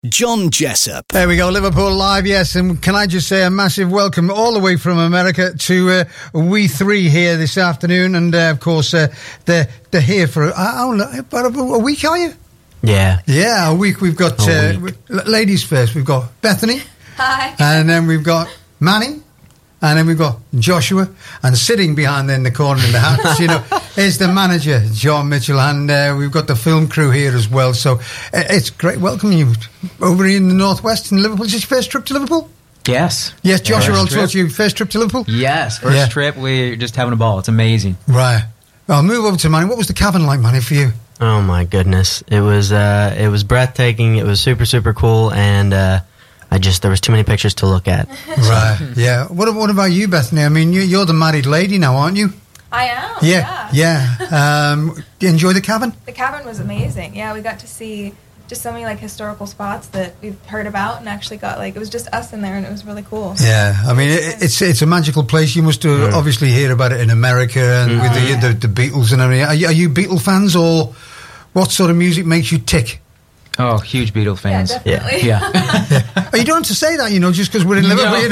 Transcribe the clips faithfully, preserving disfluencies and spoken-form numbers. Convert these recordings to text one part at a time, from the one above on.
John Jessup. There we go, Liverpool Live, yes. And can I just say a massive welcome all the way from America to uh, We Three here this afternoon. And, uh, of course, uh, they're, they're here for uh, about a, a week, are you? Yeah. Yeah, a week. We've got, uh, week. ladies first, we've got Bethany. Hi. And then we've got Manny. And then we've got Joshua, and sitting behind in the corner in the hats, you know, is the manager, John Mitchell, and uh, we've got the film crew here as well. So uh, it's great welcoming you over in the Northwest in Liverpool. Is this your first trip to Liverpool? Yes. Yes, Joshua, First also trip. it's your first trip to Liverpool? Yes, first Yeah. trip. We're just having a ball. It's amazing. Right. I'll move over to Manny. What was the cabin like, Manny, for you? Oh my goodness, it was uh, it was breathtaking. It was super super cool, and uh, I just there was too many pictures to look at. Right. Yeah. What What about you, Bethany? I mean, you, you're the married lady now, aren't you? I am. Yeah. Yeah. Yeah. Um, do you enjoy the cabin? The cabin was amazing. Yeah, we got to see just so many like historical spots that we've heard about, and actually got like it was just us in there, and it was really cool. Yeah, I mean, it, it's it's a magical place. You must uh, obviously hear about it in America and Mm. with Oh, the, yeah. the the Beatles and everything. Are you, are you Beatle fans, or what sort of music makes you tick? Oh, huge Beatles Yeah, fans. definitely. Yeah. Oh, you don't have to say that, you know, just because we're in Liverpool, No. you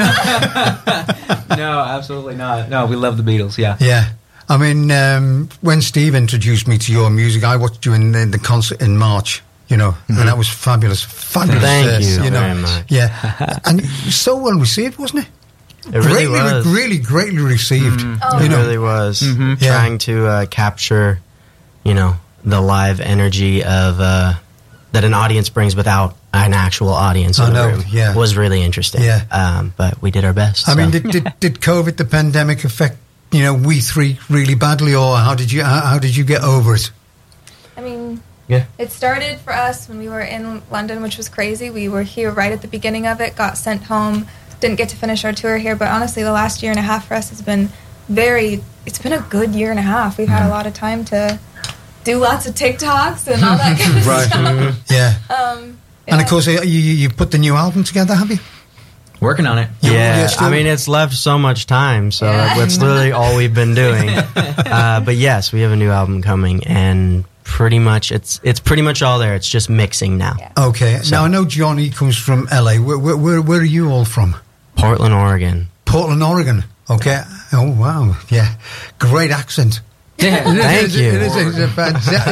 know. No, absolutely not. No, we love the Beatles. Yeah. Yeah. I mean, um, when Steve introduced me to your music, I watched you in the, the concert in March, you know, Mm-hmm. and that was fabulous. Fabulous. Thank uh, you know. very much. Yeah. And it was so well received, wasn't it? It really greatly, was. really greatly received. Oh, You It know. really was. Mhm. Yeah. Trying to uh, capture, you know, the live energy of uh, that an audience brings without an actual audience I in the know, room yeah. was really interesting. Yeah. Um, but we did our best. I so. mean, did, did did COVID, the pandemic, affect you know We Three really badly, or how did you how, how did you get over it? I mean, Yeah. it started for us when we were in London, which was crazy. We were here right at the beginning of it, got sent home, didn't get to finish our tour here. But honestly, the last year and a half for us has been very. It's been a good year and a half. We've had a lot of time to do lots of TikToks and all that kind of Right. stuff. Yeah. Um, And yeah. of course, uh, you you you put the new album together, have you? Working on it. You- Yeah, you're still- I mean, it's left so much time, so Yeah. that's literally all we've been doing. Uh, but yes, we have a new album coming, and pretty much it's it's pretty much all there. It's just mixing now. Yeah. Okay. So- Now I know Johnny comes from L A. Where where where, where are you all from? Portland, Oregon. Portland, Oregon. Okay. Oh wow. Yeah. Great accent. Yeah. Thank It is- you. It is. It's a fanta-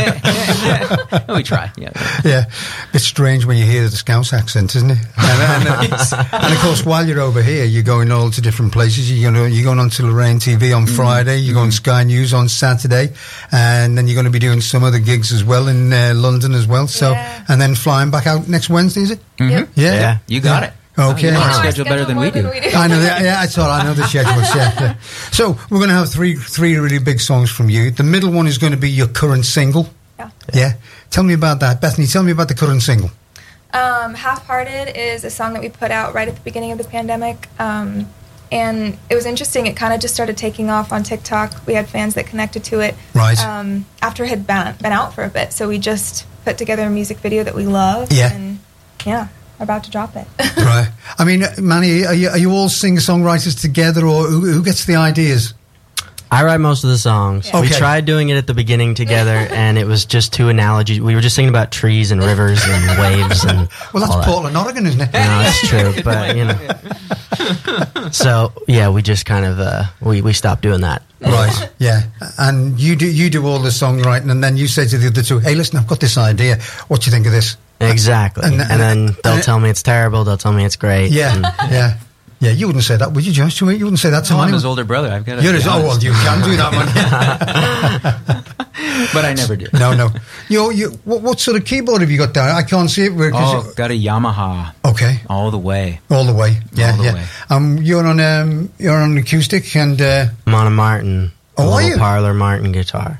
yeah. we try. Yeah. Yeah, it's strange when you hear the Scouse accent, isn't it? And, and, uh, and of course, while you're over here, you're going all to different places. You're going to, you're going on to Lorraine T V on Friday. You're going to Sky News on Saturday, and then you're going to be doing some other gigs as well in uh, London as well. So, Yeah. and then flying back out next Wednesday, is it? Yep. Yeah, Yeah. You got Yeah. it. Okay. You know You our know our schedule better than more we do. I know. That, yeah, that's all. I know the schedules. Yeah, yeah. So we're going to have three three really big songs from you. The middle one is going to be your current single. Yeah. Yeah. Tell me about that, Bethany. Tell me about the current single. Um, Half-Hearted is a song that we put out right at the beginning of the pandemic. Um, and it was interesting. It kind of just started taking off on TikTok. We had fans that connected to it. Right. Um, after it had been, been out for a bit. So we just put together a music video that we love. Yeah. And yeah, we're about to drop it. Right. I mean, Manny, are you, are you all singer-songwriters together, or who, who gets the ideas? I write most of the songs. Yeah. We Okay. tried doing it at the beginning together, and it was just two analogies. We were just singing about trees and rivers and waves and Well, that's all that. Portland, Oregon, isn't it? No, that's true, but you know. So yeah, we just kind of uh, we we stopped doing that. Right. Yeah. And you do you do all the songwriting, and then you say to the other two, "Hey, listen, I've got this idea. What do you think of this?" Exactly, And- and, and- then they'll and- tell me it's terrible. They'll tell me it's great. Yeah. and- Yeah. Yeah. You wouldn't say that, would you, Josh? You wouldn't say that to Oh, I'm anyone. his older brother. I've got to You're be his, oh, well, honest. you can do that one. But I never do. No, no. You, you, what, what sort of keyboard have you got down? I can't see it. because Oh, got a Yamaha okay. all the way. All the way. Yeah, All the yeah. way. Um, you're on um, you're on acoustic and. Uh, I'm on a Martin, Oh, a are little you? parlor Martin guitar.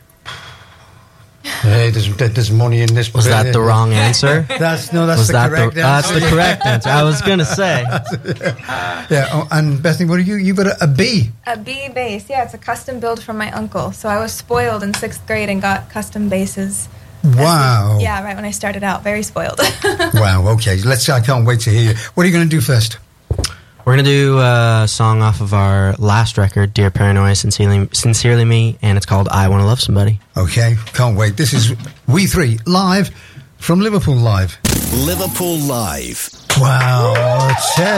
Hey, there's there's money in this. Was that the wrong answer? That's no, that's Was the that correct the, that's answer. the correct answer? I was gonna say. Yeah, oh, and Bethany, what are you? You got a, a B. A B bass, yeah, it's a custom build from my uncle. So I was spoiled in sixth grade and got custom basses. Wow. Yeah, right when I started out, very spoiled. Wow. Okay. Let's. I can't wait to hear you. What are you going to do first? We're gonna do a song off of our last record, "Dear Paranoia," sincerely, sincerely me, and it's called "I Want to Love Somebody." Okay. Can't wait. This is We Three live from Liverpool Live. Liverpool Live. Wow, I tell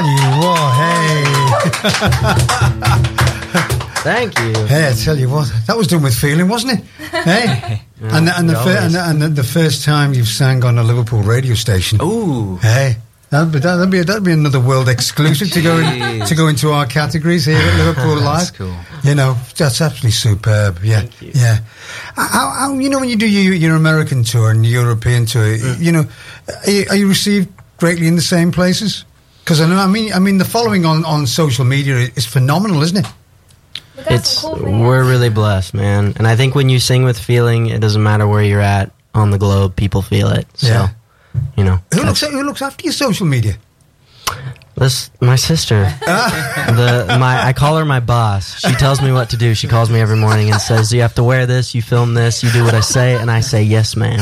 you what, hey. Thank you. Hey, I tell you what, that was done with feeling, wasn't it? Hey, Yeah, and the, and, the it fir- always- and, the, and the, the first time you've sang on a Liverpool radio station. Ooh. Hey, that'd be that'd be that'd be another world exclusive to go in, Jeez. to go into our categories here at Liverpool Live. That's cool. You know, that's absolutely superb. Yeah, Thank you. yeah. How, how, you know, when you do your, your American tour and European tour, Mm. you know, are you, are you received greatly in the same places? Because I know, I mean, I mean, the following on, on social media is phenomenal, isn't it? We got It's some cool fans. we're really blessed, man. And I think when you sing with feeling, it doesn't matter where you're at on the globe, people feel it. So, Yeah. you know, Who that's- looks who looks after your social media? this my sister. the my I call her my boss. She tells me what to do. She calls me every morning and says, "You have to wear this. You film this. You do what I say." And I say, "Yes, ma'am."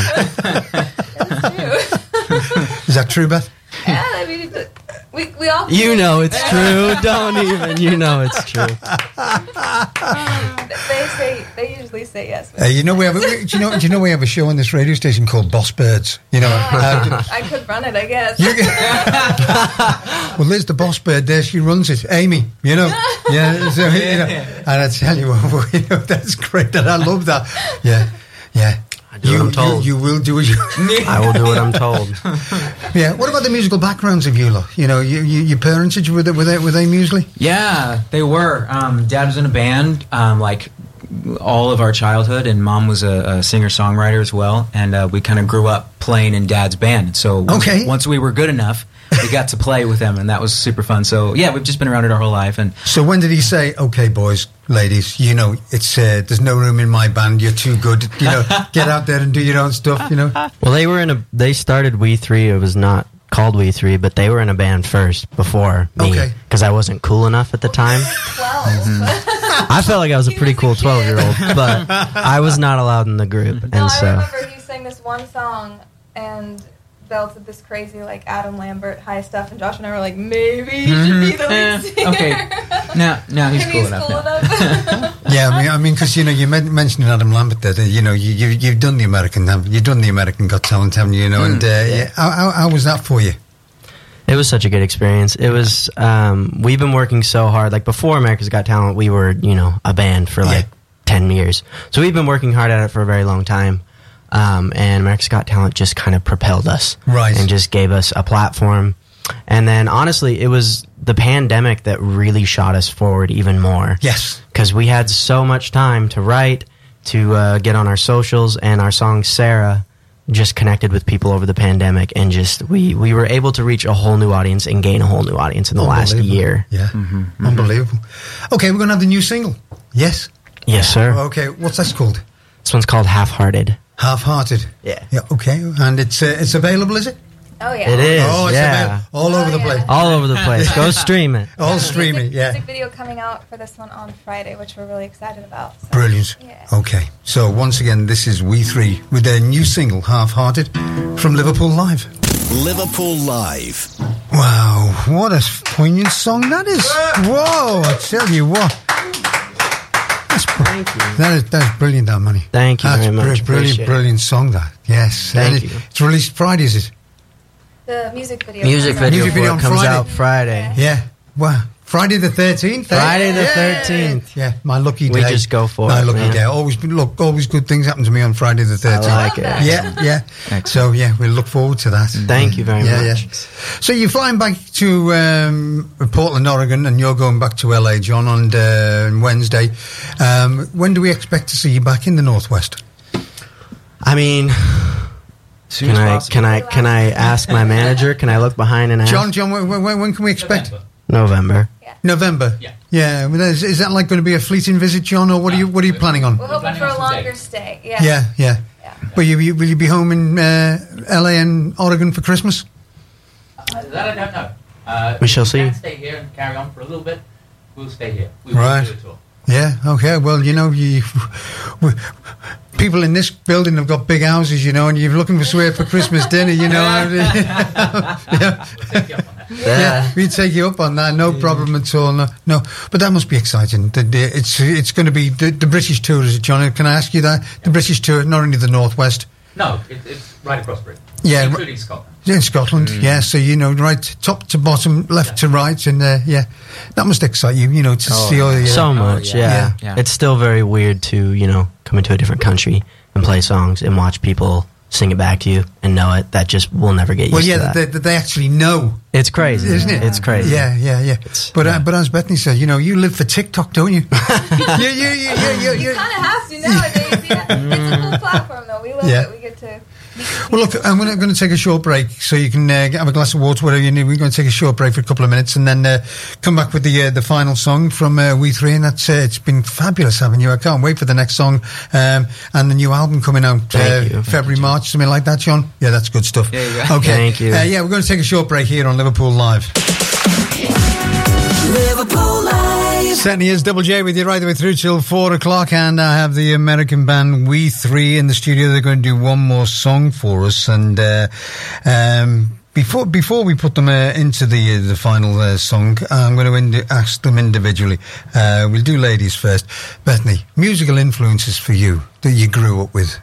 Is that true, Beth? Yeah, I mean, it- we we all. You know it's true. Don't even. You know it's true. They say they usually say yes. Uh, you know we have a, do you know do you know we have a show on this radio station called Boss Birds. You know, uh, I could run it, I guess. you well, there's the Boss Bird there. She runs it, Amy. You know, yeah. So, you know, and I tell you what, you know, that's great. That I love that. Yeah, yeah. I do you, what I'm told. You, you will do as you. I will do what I'm told. Yeah. What about the musical backgrounds of you lot? You know, you, you, your parents, did you, were they, were they, were they musically? Yeah, they were. Um, Dad was in a band, um, like all of our childhood, and Mom was a, a singer-songwriter as well. And uh, we kind of grew up playing in Dad's band. So once, Okay. once we were good enough, we got to play with them, and that was super fun. So yeah, we've just been around it our whole life. And So when did he say, "Okay, boys, ladies, you know, it's uh, there's no room in my band. You're too good. You know, get out there and do your own stuff." You know. Well, they were in a. They started We Three. It was not called We Three, but they were in a band first before me Okay. because I wasn't cool enough at the time. Twelve. I felt like I was a He pretty was a cool kid. twelve-year-old, but I was not allowed in the group, and No, I so remember he sang this one song and belted this crazy like Adam Lambert high stuff, and Josh and I were like, maybe you should be the Eh, lead singer. okay. now, now he's And cool he's enough. cool now. enough. Yeah, I mean, I mean, because you know, you men- mentioned Adam Lambert there. that, You know, you, you you've done the American, haven't you? You've done the American Got Talent, haven't you? You know, and uh, yeah. How, how, how was that for you? it was such a good experience. It was. Um, we've been working so hard. Like before America's Got Talent, we were you know a band for like Yeah. ten years. So we've been working hard at it for a very long time. Um, and America's Got Talent just kind of propelled us, Right. and just gave us a platform. And then honestly, it was the pandemic that really shot us forward even more. Yes. Because we had so much time to write, to uh, get on our socials, and our song Sarah just connected with people over the pandemic, and just we we were able to reach a whole new audience and gain a whole new audience in the last Unbelievable. year. Yeah, unbelievable. Okay, we're gonna have the new single. Yes. Yes, sir. Okay, what's that called? This one's called Half Hearted. Half-hearted. Yeah. Yeah. Okay, and it's uh, it's available, is it? Oh yeah. It is. Oh, it's yeah. available all Oh, over the yeah. place. All over the place. Go stream it. All There's a streaming. music, Yeah. Music video coming out for this one on Friday, which we're really excited about. So. Brilliant. Yeah. Okay, so once again, this is We Three with their new single, Half-Hearted, from Liverpool Live. Liverpool Live. Wow, what a poignant song that is. Whoa, I tell you what. That's br- Thank you. That is, that's brilliant, that money. Thank you that's very much. Br- brilliant, Appreciate it. brilliant song, that. Yes. Thank And you. it- It's released Friday, is it? The music video. Music comes out. video Music for video it on comes Friday. out Friday. Yeah. Wow. Friday the thirteenth. eh? Friday the Yeah. thirteenth. Yeah, my lucky We day. just go for my it, lucky man. day. Always, look, always good things happen to me on Friday the thirteenth. I like it. Yeah, yeah. Excellent. So yeah, we'll look forward to that. Thank you very yeah, much. Yeah. So you're flying back to um, Portland, Oregon, and you're going back to L A, John, on uh, Wednesday. Um, when do we expect to see you back in the Northwest? I mean, Soon can as I possible. can I can I ask my manager? Can I look behind and ask? John, John, when, when, when can we expect? November. November. Yeah. Yeah. I mean, is, is that like going to be a fleeting visit, John, or what are you what are you planning on? We're hoping planning for on a some longer days. stay. Yeah. Yeah, yeah. Yeah. Will you, you will you be home in uh, L A and Oregon for Christmas? Uh, that I don't know. Uh, We shall if see. can stay here and carry on for a little bit. We'll stay here. We Right. won't do a tour. Yeah. Okay. Well, you know, you we, people in this building have got big houses, you know, and you're looking for somewhere for Christmas dinner, you know. yeah. We'll take you up on that. Yeah, we take you up on that. No problem at all. No, no. But that must be exciting. The, the, it's it's going to be the, the British tour, is it, John? Can I ask you that? The British tour, not only the Northwest. No, it, it's right across Britain. Yeah, Including Scotland. In Scotland, Mm. yeah. So you know, right top to bottom, left to right, and uh, yeah, that must excite you, you know, to Oh, see all the. Uh, So much, yeah. yeah. Yeah. Yeah. It's still very weird to, you know, come into a different country and play songs and watch people sing it back to you and know it. That just will never get used well, to yeah, that. they, they actually know, It's crazy, isn't it? It's crazy. Yeah, yeah, yeah. It's- but yeah. Uh, but as Bethany said, you know, you live for TikTok, don't you? you, you, you, you, you, You you. kind of have to nowadays. Yeah. It's a cool platform, though. We love Yeah. it. We get to. Well, look, I'm going to take a short break so you can uh, have a glass of water, whatever you need. We're going to take a short break for a couple of minutes and then uh, come back with the uh, the final song from uh, We Three. And that's uh, it's been fabulous having you. I can't wait for the next song um, and the new album coming out Thank uh, you. Thank February, March, something like that, John. Yeah, that's good stuff. There you go. Okay, Thank you. Uh, yeah, we're going to take a short break here on Liverpool Live. Liverpool Live. Certainly is Double J with you right the way through till four o'clock, and I have the American band We Three in the studio. They're going to do one more song for us, and uh, um, before before we put them uh, into the uh, the final uh, song, I'm going to ind- ask them individually. Uh, we'll do ladies first. Bethany, musical influences for you that you grew up with.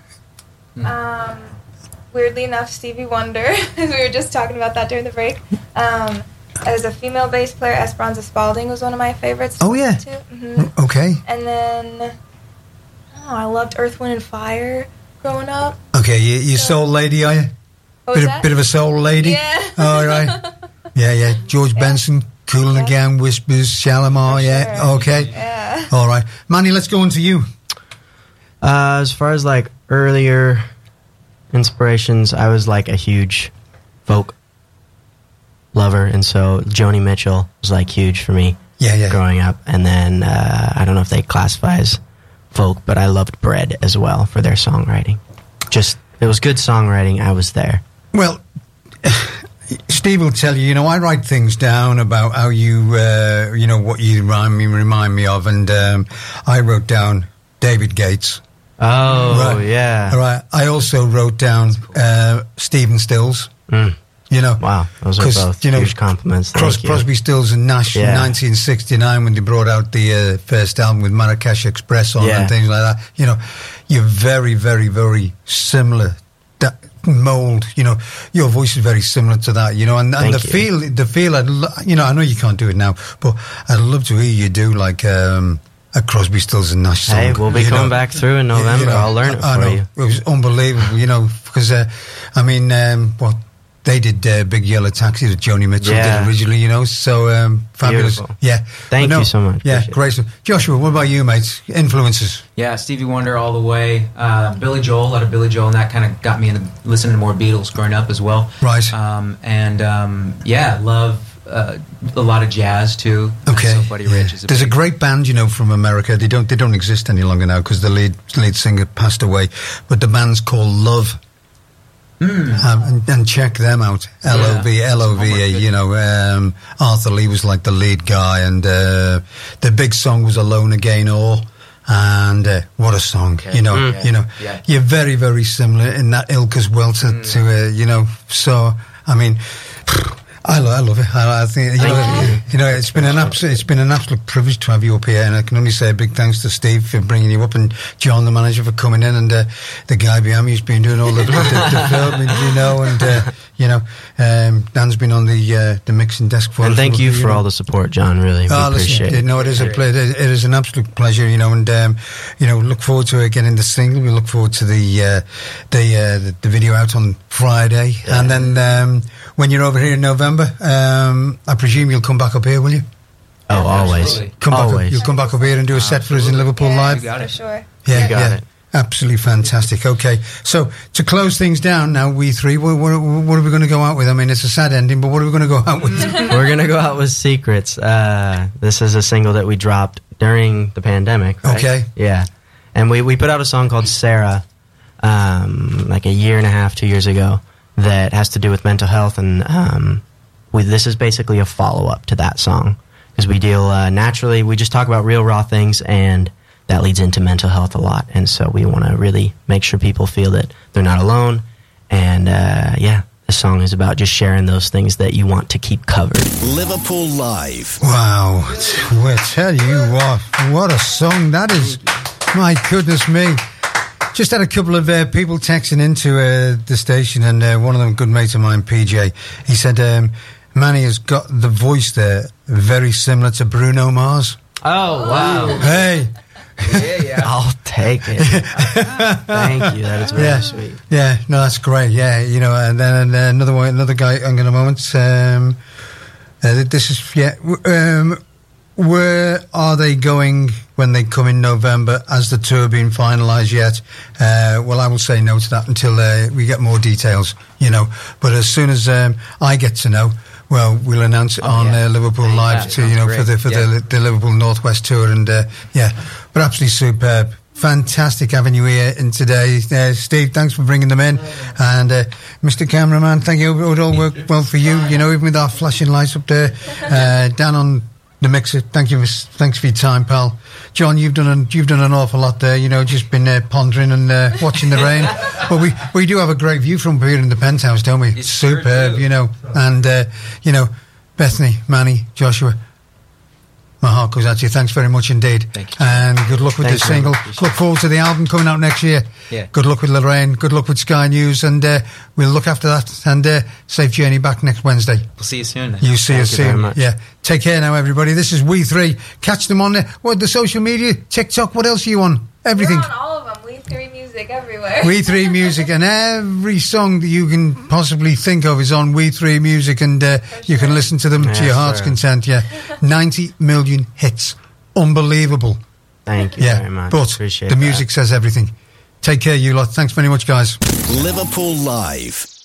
Um, weirdly enough, Stevie Wonder. We were just talking about that during the break. Um, as a female bass player, Esperanza Spalding was one of my favorites. to Oh, yeah. listen to. hmm Okay, And then, oh, I loved Earth, Wind, and Fire growing up. okay, you, you soul lady, are you? What bit was of, that? bit of a soul lady. Yeah. All right. Yeah, yeah. George Benson, Cool and the Yeah. Gang, Whispers, Shalimar. For Yeah. sure. Okay. Yeah. All right, Manny. Let's go on to you. Uh, as far as like earlier inspirations, I was like a huge folk lover, and so Joni Mitchell was like huge for me Yeah, yeah. growing up. And then uh, I don't know if they classify as folk, but I loved Bread as well for their songwriting. Just it was good songwriting. I was there. Well, Steve will tell you. You know, I write things down about how you, uh, you know, what you remind me remind me of, and um, I wrote down David Gates. Oh Right. yeah, All right. I also wrote down uh, Stephen Stills. Mm. You know, Wow, those are 'Cause, both you know, huge compliments. Cros- Thank you. Crosby, Stills and Nash in Yeah. nineteen sixty-nine when they brought out the uh, first album with Marrakesh Express on Yeah. and things like that. You know, you're very, very, very similar. That mold, you know, your voice is very similar to that. You know, and, and Thank the you. feel, the feel. I'd, lo- you know, I know you can't do it now, but I'd love to hear you do like um, a Crosby, Stills and Nash song. Hey, we'll be you coming know. back through in You- November. you know, I'll learn it I, I for know. you. It was unbelievable, you know, because uh, I mean, um, what they did uh, Big Yellow Taxi that Joni Mitchell Yeah. did originally, you know, so um, fabulous. Beautiful. Yeah, Thank But you so much. Yeah, Appreciate it. great stuff. Joshua, what about you, mate? Influences? Yeah, Stevie Wonder all the way. Uh, Billy Joel, a lot of Billy Joel, and that kind of got me into listening to more Beatles growing up as well. Right. Um, and um, yeah, love uh, a lot of jazz too. Okay. So Buddy yeah. Rich is a There's a big- great band, you know, from America. They don't they don't exist any longer now because the lead lead singer passed away. But the band's called Love. Mm. Um, and, and check them out. L O V L O V A. You know, um, Arthur Lee was like the lead guy, and uh, the big song was "Alone Again" or. And uh, what a song, Okay. you know, Mm. you know, Yeah. you're very, very similar in that ilk as well to, Mm. to uh, you know, so, I mean, I, lo- I love it. I, I think, you Thank know, you. you know, it's been an absolute, it's been an absolute privilege to have you up here, and I can only say a big thanks to Steve for bringing you up, and John, the manager, for coming in, and uh, the guy behind me who's been doing all the, the, the, the filming, you know, and uh, you know, um, Dan's been on the uh, the mixing desk for And us. thank you for know. all the support, John. Really, we Oh, appreciate listen, it. no, it is a ple- it is an absolute pleasure, you know, and um, you know, look forward to getting the single. We look forward to the uh, the, uh, the the video out on Friday, Yeah. and then um, when you're over here in November, um, I presume you'll come back up here, will you? Oh, always, Absolutely. Come back, up, always. you'll come back up here and do a set for us in Liverpool Yeah, Live. You got for it. sure. Yeah, You got yeah. it. Absolutely fantastic. Okay, so to close things down now, we three, what, what, what are we going to go out with? I mean, it's a sad ending, but what are we going to go out with? We're gonna go out with Secrets. Uh, this is a single that we dropped during the pandemic. Right? Okay. Yeah, and we we put out a song called Sarah, um, like a year and a half, two years ago, that has to do with mental health, and um, we this is basically a follow up to that song because we deal uh, naturally. We just talk about real raw things, and that leads into mental health a lot. And so we want to really make sure people feel that they're not alone. And uh, yeah. The song is about just sharing those things that you want to keep covered. Liverpool Live. Wow, I tell you what, what a song that is. My goodness me. Just Just had a couple of uh, people texting into uh, the station, and uh, one of them, good mate of mine, P J, he said, um, Manny has got the voice there very similar to Bruno Mars. Oh, wow. Hey. Yeah, yeah. I'll take it. Thank you. That is very Yeah. sweet. Yeah, no, that's great. Yeah, you know, and then uh, another one, another guy. I'm going to moment. Um, uh, this is yeah. w- Um, where are they going when they come in November? Has the tour been finalised yet? Uh, well, I will say no to that until uh, we get more details. You know, but as soon as um, I get to know. Well, we'll announce it Oh, on yeah. uh, Liverpool Yeah, Live that too, you know, sounds for the for great. Yeah. the, the Liverpool Northwest tour, and uh, yeah, but absolutely superb, fantastic having you here in today, uh, Steve. Thanks for bringing them in, and uh, Mister Cameraman, thank you. It would all work well for you, you know, even with our flashing lights up there. Uh, Dan on the mixer, thank you, for, thanks for your time, pal. John, you've done an, you've done an awful lot there, you know, just been uh, pondering and uh, watching the rain. But we, we do have a great view from here in the penthouse, don't we? It's sure superb, do. you know, and uh, you know, Bethany, Manny, Joshua, my heart goes out to you. Thanks very much indeed. Thank you. And good luck with Thanks the very single. much. Look forward to the album coming out next year. Yeah. Good luck with Lorraine. Good luck with Sky News. And uh, we'll look after that. And uh, safe journey back next Wednesday. We'll see you soon. Then. You see Thank us you very soon. much. Yeah. Take care now, everybody. This is We Three. Catch them on the, what, the social media, TikTok. What else are you on? Everything. We're on all of them. We Three Music everywhere. We Three Music, and every song that you can possibly think of is on We Three Music, and uh, you can listen to them to Yes, your heart's sir. content. Yeah, ninety million hits, unbelievable. Thank you Yeah, very much. but Appreciate the that. music says everything. Take care, you lot. Thanks very much, guys. Liverpool Live.